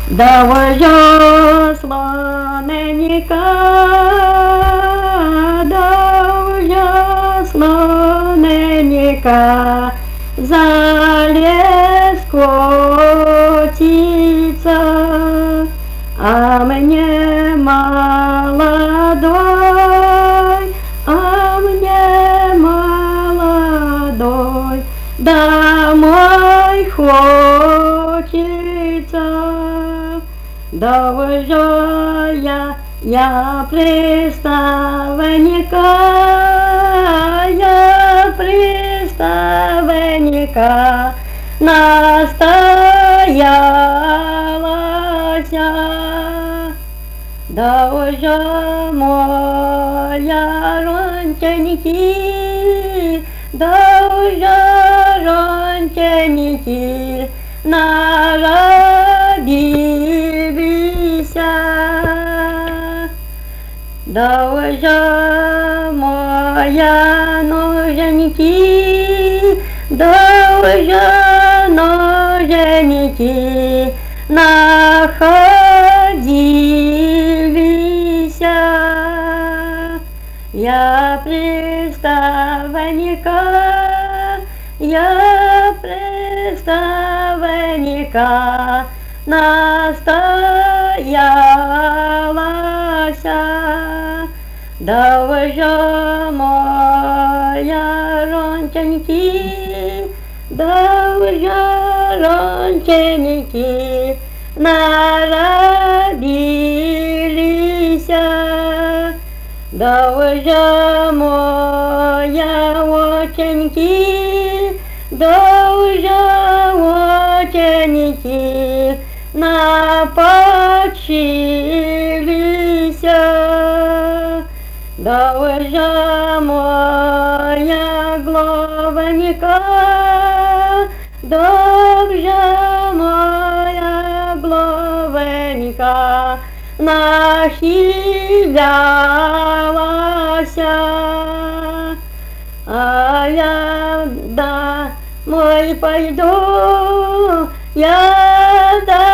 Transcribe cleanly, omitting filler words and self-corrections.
Довжо слоненька, довжо слоненька, за лес котится, а мне молодой, домой хочется. Довжо я приставенника настоялася. Довжо моя ронченьки, довжо ронченьки народилися. Довжо моя ноженьки, довжо ноженьки находилися. Я приставенника настоялася. Довжо моя ронченьки, довжо ронченьки народилися. Довжо моя оченьки, довжо оченьки напочилися. Довжо моя гловенька, довжо моя гловенька нахилялася. А я домой пойду, я